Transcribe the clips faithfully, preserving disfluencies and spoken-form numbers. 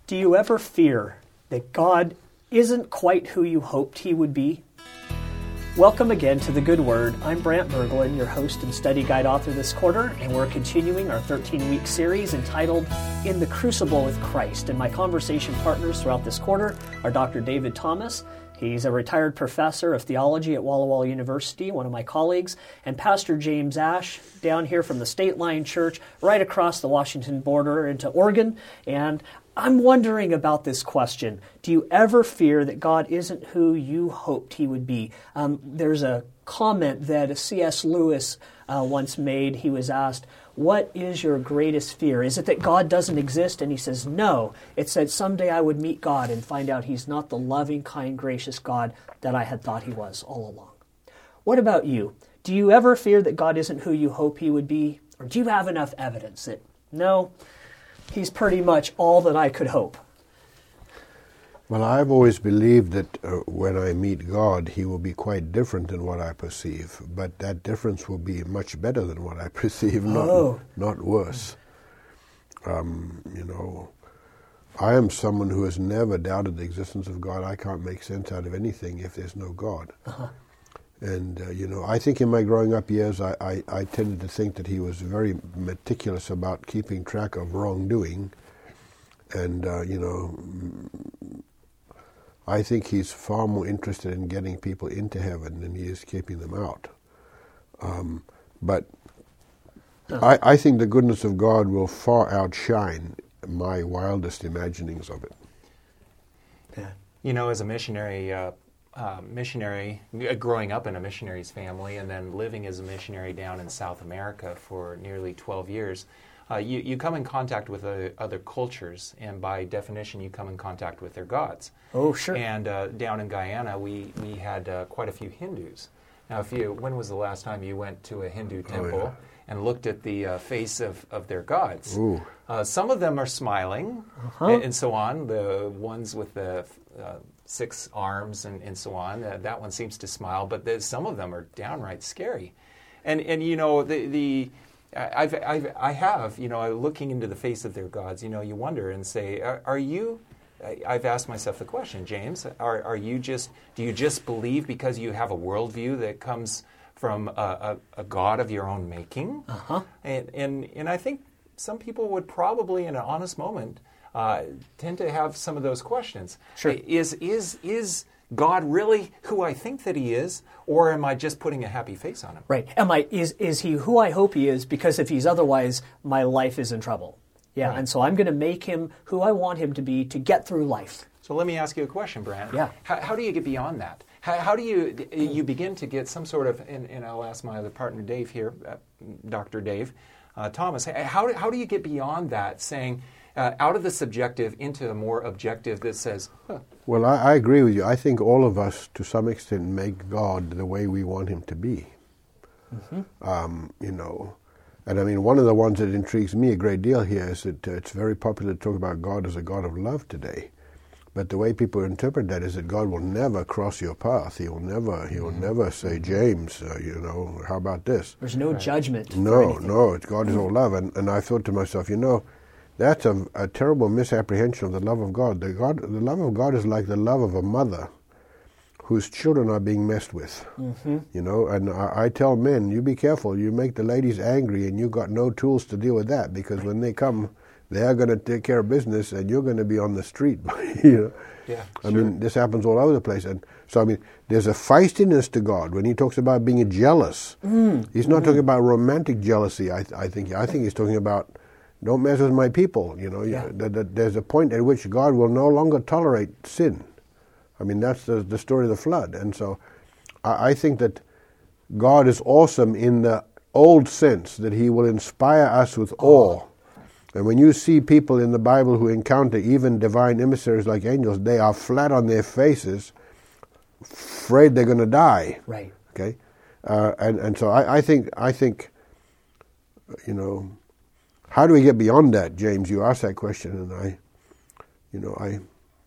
Do you ever fear that God isn't quite who you hoped he would be? Welcome again to The Good Word. I'm Brant Berglund, your host and study guide author this quarter, and we're continuing our thirteen-week series entitled In the Crucible with Christ. And my conversation partners throughout this quarter are Doctor David Thomas. He's a retired professor of theology at Walla Walla University, one of my colleagues, and Pastor James Ash, down here from the State Line Church, right across the Washington border into Oregon. And I'm wondering about this question. Do you ever fear that God isn't who you hoped he would be? Um, there's a comment that C S Lewis uh, once made. He was asked, what is your greatest fear? Is it that God doesn't exist? And he says, no. It's that someday I would meet God and find out he's not the loving, kind, gracious God that I had thought he was all along. What about you? Do you ever fear that God isn't who you hope he would be? Or do you have enough evidence that, no, he's pretty much all that I could hope? Well, I've always believed that uh, when I meet God, he will be quite different than what I perceive. But that difference will be much better than what I perceive, not oh. not worse. Um, you know, I am someone who has never doubted the existence of God. I can't make sense out of anything if there's no God. Uh-huh. And, uh, you know, I think in my growing up years, I, I, I tended to think that he was very meticulous about keeping track of wrongdoing. And, uh, you know, I think he's far more interested in getting people into heaven than he is keeping them out. Um, but oh. I, I think the goodness of God will far outshine my wildest imaginings of it. Yeah. You know, as a missionary, uh, uh, missionary, uh, growing up in a missionary's family and then living as a missionary down in South America for nearly twelve years, Uh, you, you come in contact with uh, other cultures, and by definition, you come in contact with their gods. Oh, sure. And uh, down in Guyana, we, we had uh, quite a few Hindus. Now, if you, when was the last time you went to a Hindu temple oh, yeah. and looked at the uh, face of, of their gods? Ooh. Uh, some of them are smiling, uh-huh. and, and so on. The ones with the uh, six arms and, and so on, uh, that one seems to smile, but some of them are downright scary. And, and you know, the... the I've, I've, I have, you know, looking into the face of their gods, you know, you wonder and say, are, are you, I've asked myself the question, James, are, are you just, do you just believe because you have a worldview that comes from a, a, a God of your own making? Uh-huh. And, and, and I think some people would probably, in an honest moment, uh, tend to have some of those questions. Sure. Is, is, is God really who I think that he is, or am I just putting a happy face on him? Right. Am I is is he who I hope he is? Because if he's otherwise, my life is in trouble. Yeah. Right. And so I'm going to make him who I want him to be to get through life. So let me ask you a question, Brant. Yeah. How, how do you get beyond that? How, how do you you begin to get some sort of? And, and I'll ask my other partner, Dave here, uh, Doctor Dave uh, Thomas. How do, how do you get beyond that, saying uh, out of the subjective into a more objective that says, huh. Well, I, I agree with you. I think all of us, to some extent, make God the way we want him to be. Mm-hmm. Um, you know, and I mean, one of the ones that intrigues me a great deal here is that uh, it's very popular to talk about God as a God of love today. But the way people interpret that is that God will never cross your path. He will never. He will mm-hmm. never say, James, uh, you know, how about this? There's no right. judgment. No, no. It's God is all love, and and I thought to myself, you know, that's a, a terrible misapprehension of the love of God. The God, the love of God is like the love of a mother whose children are being messed with. Mm-hmm. You know, and I, I tell men, you be careful. You make the ladies angry, and you got no tools to deal with that, because when they come, they are going to take care of business, and you're going to be on the street. you know? Yeah, I sure. mean, this happens all over the place, and so I mean, there's a feistiness to God when he talks about being jealous. Mm. He's not mm-hmm. talking about romantic jealousy. I, I think. I think he's talking about, don't mess with my people. You know, yeah. that, that there's a point at which God will no longer tolerate sin. I mean, that's the, the story of the flood. And so I, I think that God is awesome in the old sense, that he will inspire us with oh. awe. And when you see people in the Bible who encounter even divine emissaries like angels, they are flat on their faces, afraid they're going to die. Right. Okay? Uh, and, and so I, I think, I think, you know, how do we get beyond that, James? You asked that question, and I, you know, I,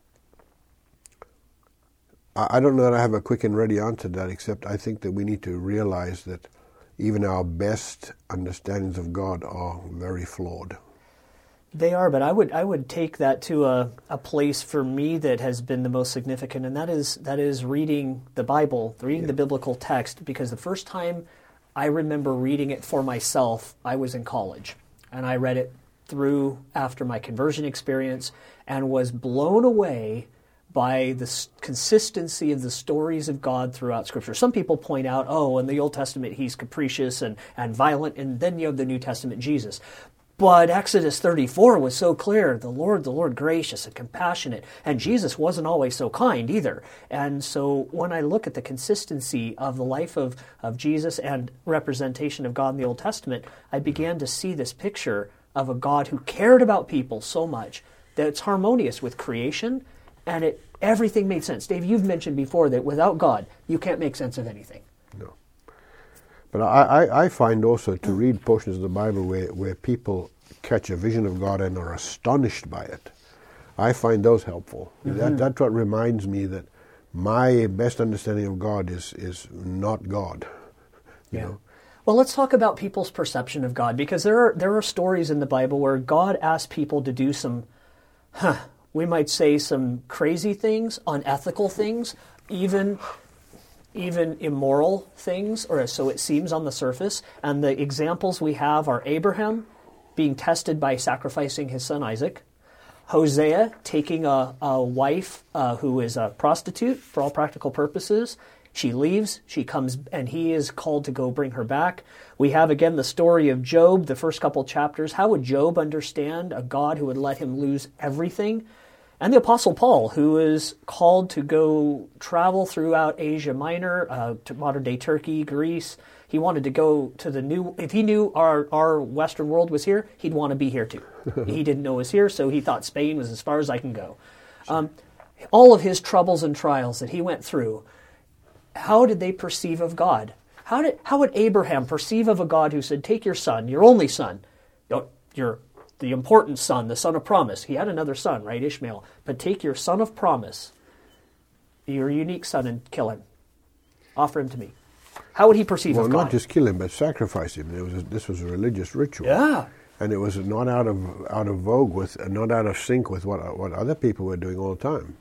I don't know that I have a quick and ready answer to that, except I think that we need to realize that even our best understandings of God are very flawed. They are, but I would I would take that to a, a place for me that has been the most significant, and that is that is reading the Bible, reading yeah. the biblical text, because the first time I remember reading it for myself, I was in college, and I read it through after my conversion experience and was blown away by the consistency of the stories of God throughout Scripture. Some people point out, oh, in the Old Testament he's capricious and, and violent, and then you have the New Testament Jesus. But Exodus thirty-four was so clear, the Lord, the Lord gracious and compassionate, and Jesus wasn't always so kind either. And so when I look at the consistency of the life of, of Jesus and representation of God in the Old Testament, I began to see this picture of a God who cared about people so much that it's harmonious with creation, and it everything made sense. Dave, you've mentioned before that without God, you can't make sense of anything. No. But I, I, I find also to read portions of the Bible where, where people catch a vision of God and are astonished by it, I find those helpful. Mm-hmm. That, that's what reminds me that my best understanding of God is, is not God. You yeah. know? Well, let's talk about people's perception of God, because there are there are stories in the Bible where God asked people to do some, huh, we might say some crazy things, unethical things, even even immoral things, or so it seems on the surface. And the examples we have are Abraham being tested by sacrificing his son Isaac, Hosea taking a, a wife uh, who is a prostitute for all practical purposes. She leaves, she comes, and he is called to go bring her back. We have, again, the story of Job, the first couple chapters. How would Job understand a God who would let him lose everything? And the Apostle Paul, who is called to go travel throughout Asia Minor, uh, to modern-day Turkey, Greece. He wanted to go to the new... If he knew our, our Western world was here, he'd want to be here too. He didn't know it was here, so he thought Spain was as far as I can go. Um, all of his troubles and trials that he went through, how did they perceive of God? How did how would Abraham perceive of a God who said, take your son, your only son, your the important son, the son of promise. He had another son, right, Ishmael. But take your son of promise, your unique son, and kill him. Offer him to me. How would he perceive well, of God? Well, not just kill him, but sacrifice him. It was a, this was a religious ritual. Yeah. And it was not out of out of vogue with, not out of sync with what what other people were doing all the time.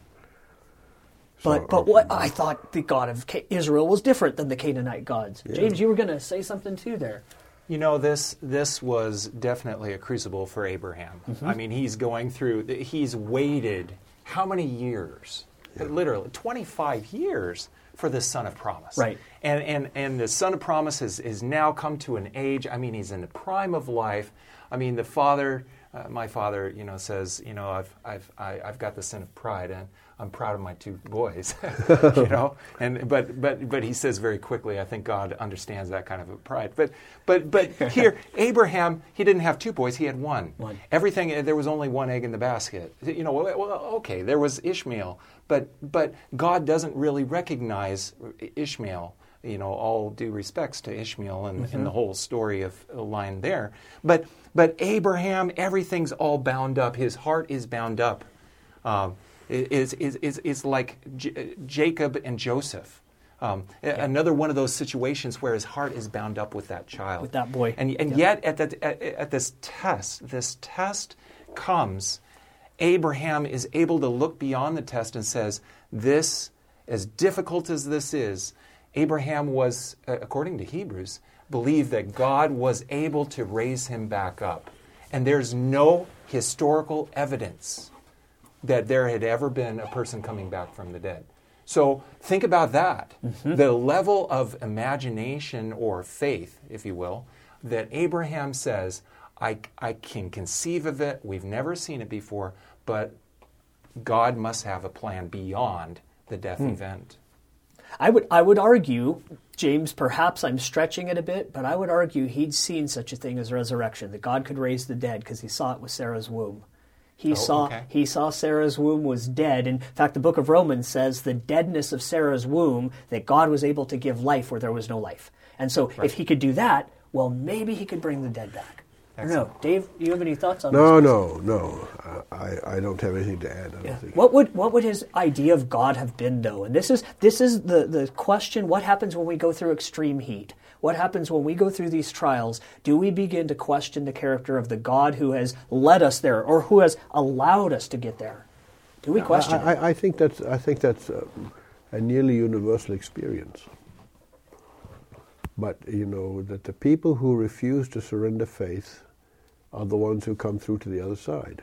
So, but but what I thought the God of Israel was different than the Canaanite gods. Yeah. James, you were going to say something too there. You know, this this was definitely a crucible for Abraham. Mm-hmm. I mean, he's going through, he's waited how many years? Yeah. Literally, twenty-five years for the son of promise. Right. And and, and the son of promise has, has now come to an age, I mean, he's in the prime of life. I mean, the father, uh, my father, you know, says, you know, I've I've I, I've got the sin of pride, and I'm proud of my two boys, you know. And but but but he says very quickly, I think God understands that kind of a pride. But but but here, Abraham, he didn't have two boys; he had one. One. Everything. There was only one egg in the basket. You know. Well, okay, there was Ishmael, but but God doesn't really recognize Ishmael. You know, all due respects to Ishmael and, mm-hmm. and the whole story of the line there. But but Abraham, everything's all bound up. His heart is bound up. Um, is is is is like J- Jacob and Joseph. Um, yeah. Another one of those situations where his heart is bound up with that child, with that boy. And and yeah. yet at that at, at this test, this test comes. Abraham is able to look beyond the test and says, "This, as difficult as this is." Abraham was, according to Hebrews, believed that God was able to raise him back up. And there's no historical evidence that there had ever been a person coming back from the dead. So think about that. Mm-hmm. The level of imagination or faith, if you will, that Abraham says, I, I can conceive of it, we've never seen it before, but God must have a plan beyond the death mm. event. I would I would argue, James, perhaps I'm stretching it a bit, but I would argue he'd seen such a thing as resurrection, that God could raise the dead, because he saw it with Sarah's womb. He oh, saw okay. he saw Sarah's womb was dead. In fact, the book of Romans says the deadness of Sarah's womb, that God was able to give life where there was no life. And so right. if he could do that, well, maybe he could bring the dead back. I don't know. Dave, do you have any thoughts on no, this? No, no, no. I, I don't have anything to add. I don't yeah. think. What would what would his idea of God have been, though? And this is this is the, the question, what happens when we go through extreme heat? What happens when we go through these trials? Do we begin to question the character of the God who has led us there or who has allowed us to get there? Do we question I, it? I, I think that's, I think that's a, a nearly universal experience. But, you know, that the people who refuse to surrender faith are the ones who come through to the other side.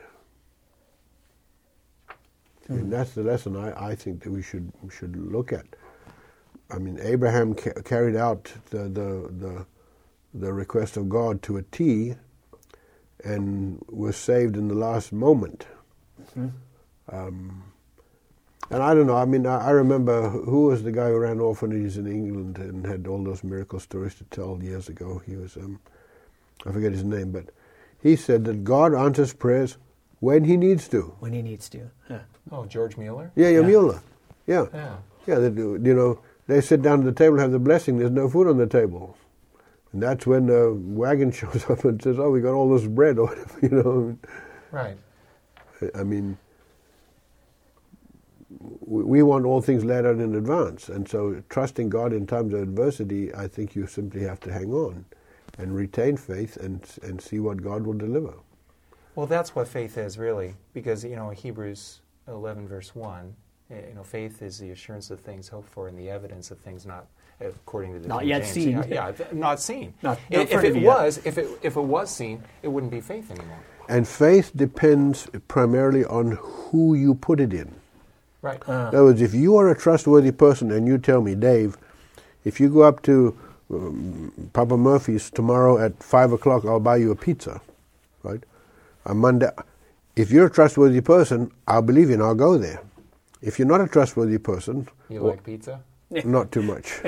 Mm. And that's the lesson I, I think that we should should look at. I mean, Abraham ca- carried out the, the the the request of God to a T, and was saved in the last moment. Mm-hmm. Um, and I don't know. I mean, I, I remember who was the guy who ran orphanages in England and had all those miracle stories to tell years ago. He was, um, I forget his name, but he said that God answers prayers when He needs to. When He needs to. Yeah. Oh, George Mueller? Yeah, yeah, yeah. Mueller. Yeah. Yeah. Yeah, they do, you know, they sit down at the table and have the blessing. There's no food on the table. And that's when the wagon shows up and says, oh, we got all this bread or whatever, you know. Right. I mean, we want all things laid out in advance. And so trusting God in times of adversity, I think you simply have to hang on and retain faith and and see what God will deliver. Well, that's what faith is, really, because, you know, Hebrews eleven, verse one, you know, faith is the assurance of things hoped for and the evidence of things not, according to the not King yet James. seen. Yeah, yeah, not seen. Not, if not if it yet. was, if it if it was seen, it wouldn't be faith anymore. And faith depends primarily on who you put it in. Right. Uh, In other words, if you are a trustworthy person and you tell me, Dave, if you go up to um, Papa Murphy's tomorrow at five o'clock, I'll buy you a pizza, right? On Monday, if you're a trustworthy person, I'll believe you and I'll go there. If you're not a trustworthy person, You well, like pizza? not too much.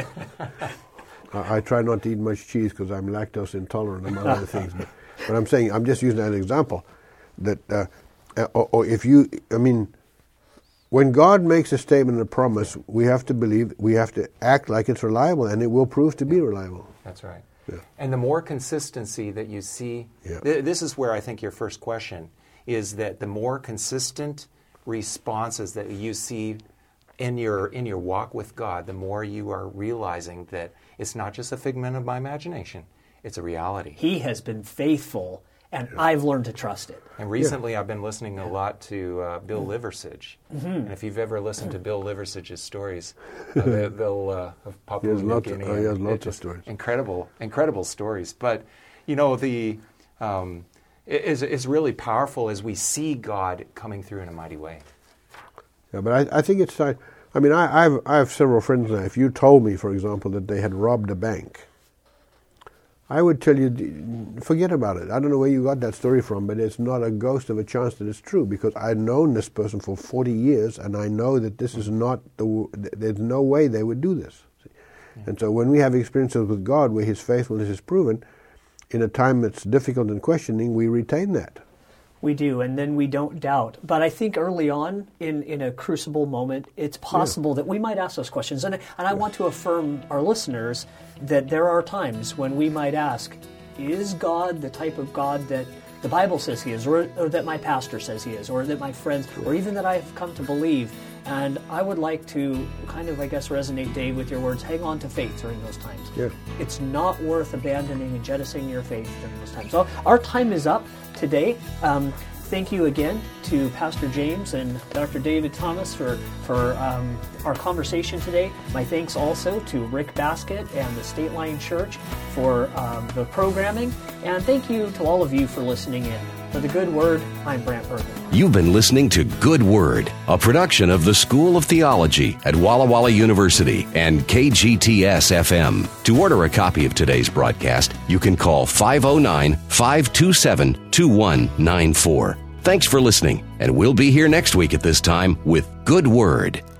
I, I try not to eat much cheese because I'm lactose intolerant, among other things. But, but I'm saying, I'm just using that as an example. That, uh, or, or if you, I mean, when God makes a statement and a promise, we have to believe, we have to act like it's reliable, and it will prove to be reliable. That's right. Yeah. And the more consistency that you see, Yeah. th- this is where I think your first question is that the more consistent responses that you see in your in your walk with God, the more you are realizing that it's not just a figment of my imagination, it's a reality. He has been faithful, and I've learned to trust it. And recently I've been listening a lot to uh, Bill Liversidge. Mm-hmm. And if you've ever listened to Bill Liversidge's stories, uh, they, they'll uh, have Papua He has New lots of- Guinea. oh, he has and lots it's of just stories. Incredible, incredible stories. But, you know, the um, it is is really powerful as we see God coming through in a mighty way. Yeah, but I, I think it's time. I mean, I, I've, I have several friends now. If you told me, for example, that they had robbed a bank, I would tell you, forget about it. I don't know where you got that story from, but it's not a ghost of a chance that it's true, because I've known this person for forty years, and I know that this is not, the. there's no way they would do this. Yeah. And so when we have experiences with God where His faithfulness is proven, in a time that's difficult and questioning, we retain that. We do, and then we don't doubt. But I think early on, in, in a crucible moment, it's possible yeah. that we might ask those questions. And, and I yeah. want to affirm our listeners that there are times when we might ask, is God the type of God that the Bible says He is, or, or that my pastor says He is, or that my friends, yeah. or even that I've come to believe? And I would like to kind of, I guess, resonate, Dave, with your words. Hang on to faith during those times. Yeah. It's not worth abandoning and jettisoning your faith during those times. So our time is up today. Um, thank you again to Pastor James and Doctor David Thomas for, for um, our conversation today. My thanks also to Rick Baskett and the State Line Church for um, the programming. And thank you to all of you for listening in. For The Good Word, I'm Brant Berger. You've been listening to Good Word, a production of the School of Theology at Walla Walla University and K G T S F M. To order a copy of today's broadcast, you can call five oh nine, five two seven, two one nine four. Thanks for listening, and we'll be here next week at this time with Good Word.